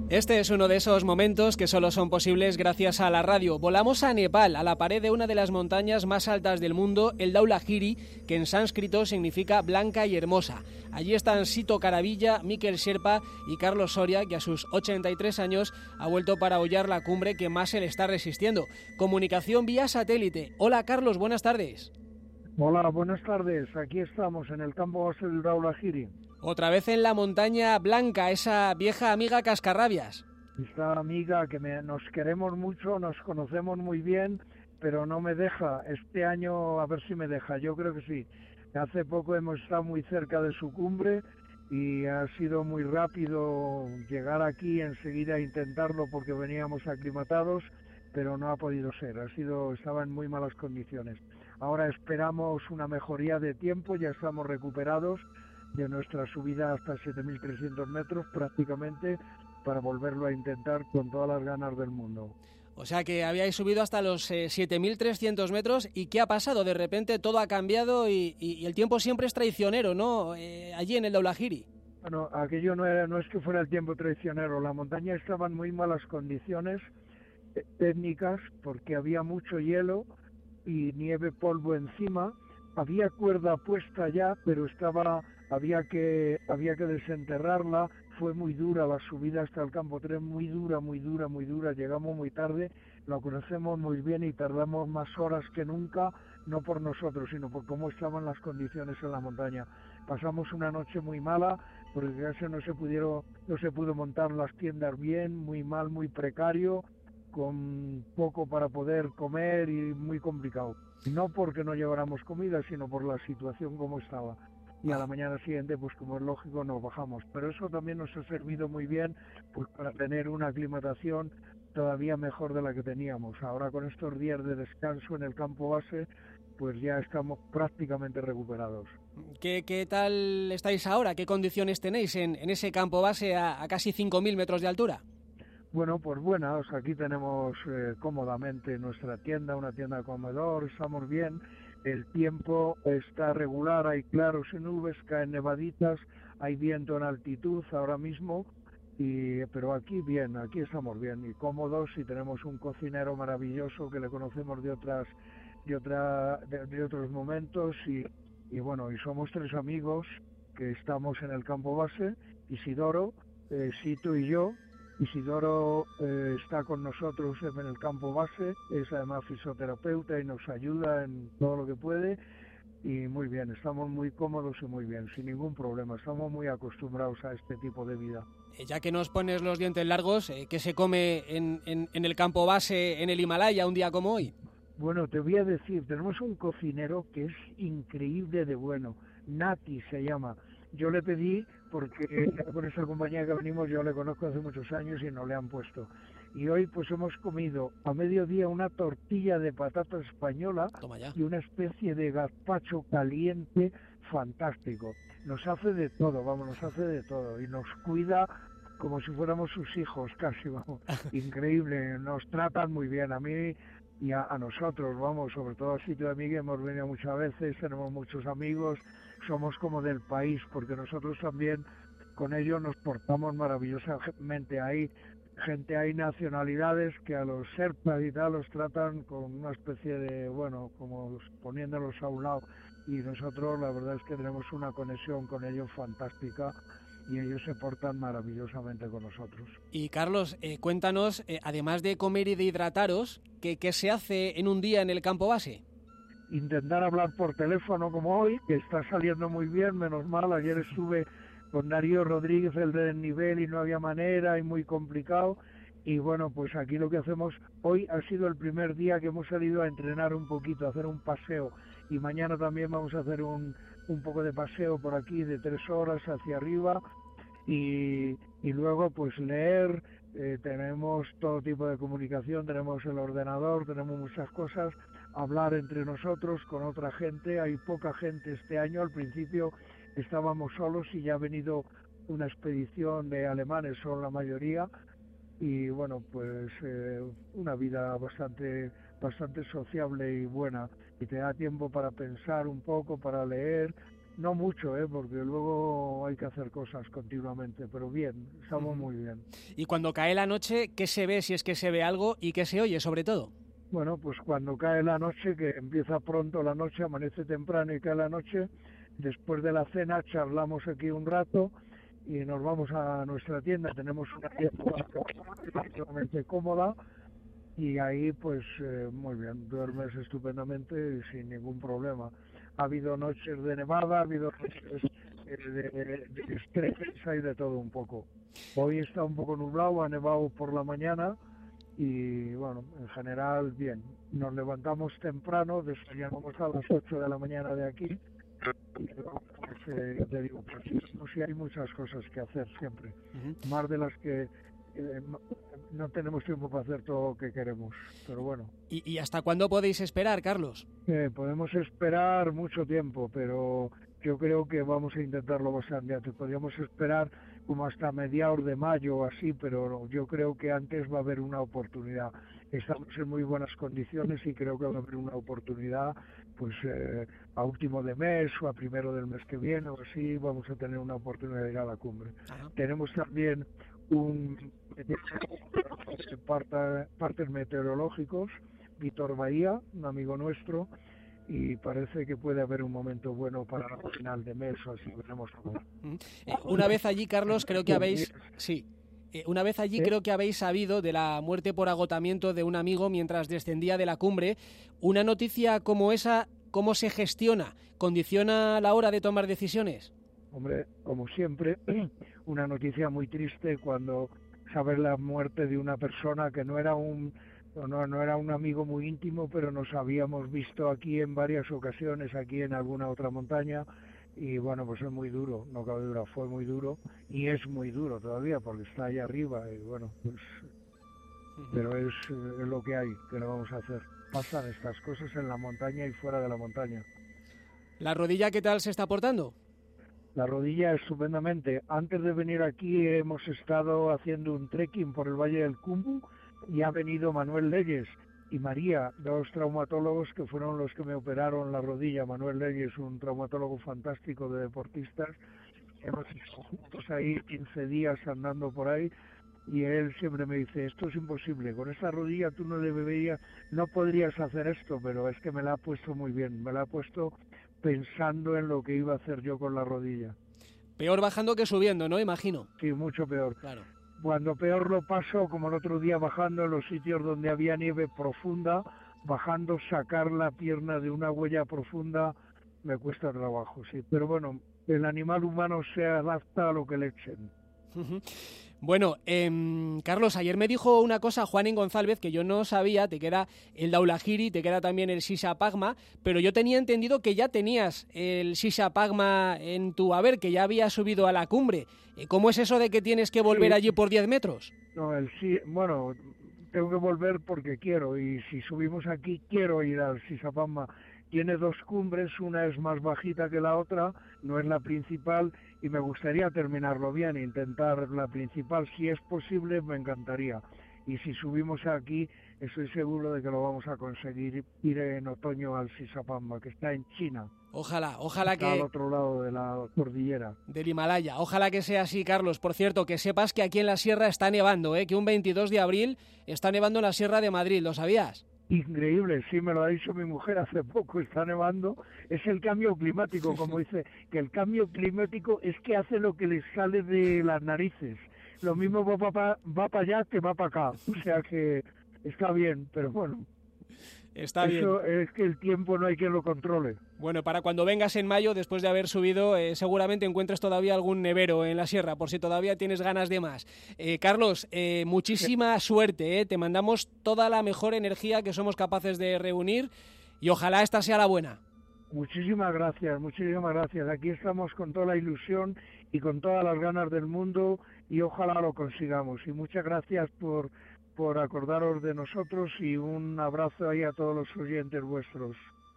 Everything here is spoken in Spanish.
Este es uno de esos momentos que solo son posibles gracias a la radio. Volamos a Nepal, a la pared de una de las montañas más altas del mundo, el Dhaulagiri, que en sánscrito significa blanca y hermosa. Allí están Sito Caravilla, Mikel Sherpa y Carlos Soria, que a sus 83 años ha vuelto para hollar la cumbre que más se le está resistiendo. Comunicación vía satélite. Hola Carlos, buenas tardes. Hola, buenas tardes. Aquí estamos en el campo base del Dhaulagiri. Otra vez en la montaña blanca, esa vieja amiga cascarrabias. Esta amiga que nos queremos mucho, nos conocemos muy bien, pero no me deja. Este año a ver si me deja, yo creo que sí. Hace poco hemos estado muy cerca de su cumbre y ha sido muy rápido llegar aquí enseguida a intentarlo porque veníamos aclimatados, pero no ha podido ser. Estaba en muy malas condiciones. Ahora esperamos una mejoría de tiempo, ya estamos recuperados de nuestra subida hasta 7.300 metros prácticamente, para volverlo a intentar con todas las ganas del mundo. O sea que habíais subido hasta los 7.300 metros. ¿Y qué ha pasado? De repente todo ha cambiado y el tiempo siempre es traicionero, ¿no? Allí en el Dhaulagiri. Bueno, aquello no es que fuera el tiempo traicionero. La montaña estaba en muy malas condiciones técnicas porque había mucho hielo y nieve, polvo encima. Había cuerda puesta ya, pero había que desenterrarla. Fue muy dura la subida hasta el campo 3, muy dura. Llegamos muy tarde, lo conocemos muy bien y tardamos más horas que nunca, no por nosotros, sino por cómo estaban las condiciones en la montaña. Pasamos una noche muy mala, porque casi no se pudo montar las tiendas bien, muy mal, muy precario, con poco para poder comer y muy complicado. No porque no lleváramos comida, sino por la situación como estaba. Y a la mañana siguiente, pues como es lógico, nos bajamos. Pero eso también nos ha servido muy bien, pues para tener una aclimatación todavía mejor de la que teníamos. Ahora con estos días de descanso en el campo base, pues ya estamos prácticamente recuperados. ¿Qué tal estáis ahora? ¿Qué condiciones tenéis en ese campo base a casi 5.000 metros de altura? Bueno, pues buenas, aquí tenemos cómodamente nuestra tienda, una tienda de comedor, estamos bien, el tiempo está regular, hay claros y nubes, caen nevaditas, hay viento en altitud ahora mismo, pero aquí bien, aquí estamos bien y cómodos, y tenemos un cocinero maravilloso que le conocemos de otros momentos y bueno, y somos 3 amigos que estamos en el campo base, Isidoro, Sito y yo. Isidoro está con nosotros en el campo base, es además fisioterapeuta y nos ayuda en todo lo que puede, y muy bien, estamos muy cómodos y muy bien, sin ningún problema, estamos muy acostumbrados a este tipo de vida. Ya que nos pones los dientes largos, ¿qué se come en el campo base en el Himalaya un día como hoy? Bueno, te voy a decir, tenemos un cocinero que es increíble de bueno, Nati se llama. Yo le pedí, porque con esa compañía que venimos yo le conozco hace muchos años y no le han puesto. Y hoy pues hemos comido a mediodía una tortilla de patata española y una especie de gazpacho caliente fantástico. Nos hace de todo, nos hace de todo y nos cuida como si fuéramos sus hijos casi, vamos. Increíble, nos tratan muy bien. A mí y a nosotros, sobre todo al sitio de Miguel hemos venido muchas veces, tenemos muchos amigos, somos como del país, porque nosotros también con ellos nos portamos maravillosamente. Hay nacionalidades que a los serpas y tal los tratan con una especie de, como poniéndolos a un lado, y nosotros la verdad es que tenemos una conexión con ellos fantástica, y ellos se portan maravillosamente con nosotros. Y Carlos, cuéntanos, además de comer y de hidrataros, ¿qué se hace en un día en el campo base? Intentar hablar por teléfono como hoy, que está saliendo muy bien, menos mal. Ayer estuve con Darío Rodríguez, el de desnivel, y no había manera, y muy complicado. Y bueno, pues aquí lo que hacemos, hoy ha sido el primer día que hemos salido a entrenar un poquito, a hacer un paseo, y mañana también vamos a hacer un poco de paseo por aquí de 3 horas hacia arriba, y luego pues leer. Tenemos todo tipo de comunicación, tenemos el ordenador, tenemos muchas cosas, hablar entre nosotros con otra gente. Hay poca gente este año, al principio estábamos solos y ya ha venido una expedición de alemanes, son la mayoría, y bueno, pues una vida bastante sociable y buena, y te da tiempo para pensar un poco, para leer, No mucho, porque luego hay que hacer cosas continuamente, pero bien, estamos muy bien. Y cuando cae la noche, ¿qué se ve, si es que se ve algo, y qué se oye sobre todo? Bueno, pues cuando cae la noche, que empieza pronto la noche, amanece temprano y cae la noche, después de la cena charlamos aquí un rato y nos vamos a nuestra tienda. Tenemos una tienda relativamente cómoda y ahí pues muy bien, duermes estupendamente y sin ningún problema. Ha habido noches de nevada, ha habido noches de estrés, hay de todo un poco. Hoy está un poco nublado, ha nevado por la mañana y bueno, en general bien. Nos levantamos temprano, desayunamos a las 8 de la mañana de aquí y luego, pues, te digo, pues sí hay muchas cosas que hacer siempre, más de las que no tenemos tiempo para hacer todo lo que queremos, pero bueno. ¿Y hasta cuándo podéis esperar, Carlos? Podemos esperar mucho tiempo, pero yo creo que vamos a intentarlo bastante antes. Podríamos esperar como hasta mediados de mayo o así, pero yo creo que antes va a haber una oportunidad. Estamos en muy buenas condiciones y creo que va a haber una oportunidad, pues a último de mes o a primero del mes que viene o así, vamos a tener una oportunidad de ir a la cumbre. Ajá. Tenemos también partes meteorológicos, Víctor Bahía, un amigo nuestro, y parece que puede haber un momento bueno para el final de mes o así, veremos. Una vez allí, Carlos, creo que habéis... Sí. Una vez allí creo que habéis sabido de la muerte por agotamiento de un amigo mientras descendía de la cumbre. Una noticia como esa, ¿cómo se gestiona? ¿Condiciona la hora de tomar decisiones? Hombre, como siempre, una noticia muy triste cuando sabes la muerte de una persona que no era un amigo muy íntimo, pero nos habíamos visto aquí en varias ocasiones, aquí en alguna otra montaña, y bueno, pues es muy duro, no cabe duda, fue muy duro, y es muy duro todavía, porque está allá arriba, y bueno, pues, pero es lo que hay, que lo vamos a hacer. Pasan estas cosas en la montaña y fuera de la montaña. ¿La rodilla qué tal se está portando? La rodilla estupendamente. Antes de venir aquí hemos estado haciendo un trekking por el Valle del Cumbu y ha venido Manuel Leyes y María, dos traumatólogos que fueron los que me operaron la rodilla. Manuel Leyes, un traumatólogo fantástico de deportistas. Hemos estado juntos ahí 15 días andando por ahí y él siempre me dice, esto es imposible, con esta rodilla tú no podrías hacer esto, pero es que me la ha puesto muy bien, me la ha puesto pensando en lo que iba a hacer yo con la rodilla. Peor bajando que subiendo, ¿no? Imagino. Sí, mucho peor. Claro. Cuando peor lo paso, como el otro día bajando en los sitios donde había nieve profunda, bajando, sacar la pierna de una huella profunda, me cuesta trabajo, sí. Pero bueno, el animal humano se adapta a lo que le echen. Bueno, Carlos, ayer me dijo una cosa Juanín González que yo no sabía, te queda el Daulahiri, te queda también el Sisapagma, pero yo tenía entendido que ya tenías el Sisapagma en tu haber, que ya había subido a la cumbre. ¿Cómo es eso de que tienes que volver allí por 10 metros? No, bueno, tengo que volver porque quiero, y si subimos aquí quiero ir al Sisapagma. Tiene dos cumbres, una es más bajita que la otra, no es la principal, y me gustaría terminarlo bien, intentar la principal, si es posible, me encantaría. Y si subimos aquí, estoy seguro de que lo vamos a conseguir, ir en otoño al Sisapagma, que está en China. Ojalá está que... al otro lado de la cordillera. Del Himalaya. Ojalá que sea así, Carlos. Por cierto, que sepas que aquí en la sierra está nevando, que un 22 de abril está nevando en la Sierra de Madrid, ¿lo sabías? Increíble, sí, me lo ha dicho mi mujer hace poco, está nevando. Es el cambio climático, como dice, que el cambio climático es que hace lo que le sale de las narices. Lo mismo va para allá que va para acá, o sea que está bien, pero bueno. Está bien. Eso es que el tiempo no hay quien lo controle. Bueno, para cuando vengas en mayo, después de haber subido, seguramente encuentres todavía algún nevero en la sierra, por si todavía tienes ganas de más. Carlos, muchísima suerte, te mandamos toda la mejor energía que somos capaces de reunir y ojalá esta sea la buena. Muchísimas gracias, muchísimas gracias. Aquí estamos con toda la ilusión y con todas las ganas del mundo y ojalá lo consigamos. Y muchas gracias por acordaros de nosotros y un abrazo ahí a todos los oyentes vuestros.